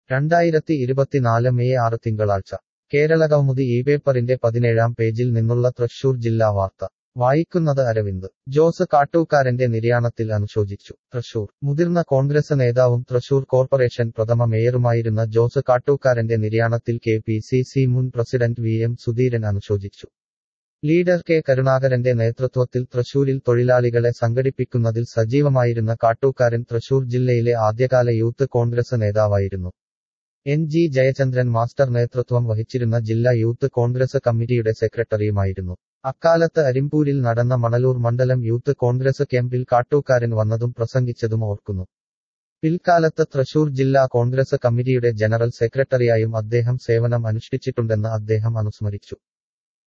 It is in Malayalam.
2024 മെയ് 6 തിങ്കളാഴ്ച കേരളകൗമുദി പേപ്പറിന്റെ 17-ാം പേജിൽ നിന്നുള്ള തൃശൂർ ജില്ലാ വാർത്ത വായിക്കുന്നത് അരവിന്ദ്. ജോസ് കാട്ടൂക്കാരന്റെ നിര്യാണത്തിൽ അനുശോചിച്ചു. തൃശൂർ. മുതിർന്ന കോൺഗ്രസ് നേതാവും തൃശൂർ കോർപ്പറേഷൻ പ്രഥമ മേയറുമായിരുന്ന ജോസ് കാട്ടൂക്കാരന്റെ നിര്യാണത്തിൽ KPCC മുൻ പ്രസിഡന്റ് VM സുധീരൻ അനുശോചിച്ചു. ലീഡർ K കരുണാകരന്റെ നേതൃത്വത്തിൽ തൃശൂരിൽ തൊഴിലാളികളെ സംഘടിപ്പിക്കുന്നതിൽ സജീവമായിരുന്ന കാട്ടൂക്കാരൻ തൃശൂർ ജില്ലയിലെ ആദ്യകാല യൂത്ത് കോൺഗ്രസ് നേതാവായിരുന്നു. NG ജയചന്ദ്രൻ മാസ്റ്റർ നേതൃത്വം വഹിച്ചിരുന്ന ജില്ലാ യൂത്ത് കോൺഗ്രസ് കമ്മിറ്റിയുടെ സെക്രട്ടറിയുമായിരുന്നു. അക്കാലത്ത് അരിമ്പൂരിൽ നടന്ന മണലൂർ മണ്ഡലം യൂത്ത് കോൺഗ്രസ് ക്യാമ്പിൽ കാട്ടൂക്കാരൻ വന്നതും പ്രസംഗിച്ചതും ഓർക്കുന്നു. പിൽക്കാലത്ത് തൃശൂർ ജില്ലാ കോൺഗ്രസ് കമ്മിറ്റിയുടെ ജനറൽ സെക്രട്ടറിയായും അദ്ദേഹം സേവനം അനുഷ്ഠിച്ചിട്ടുണ്ടെന്ന് അദ്ദേഹം അനുസ്മരിച്ചു.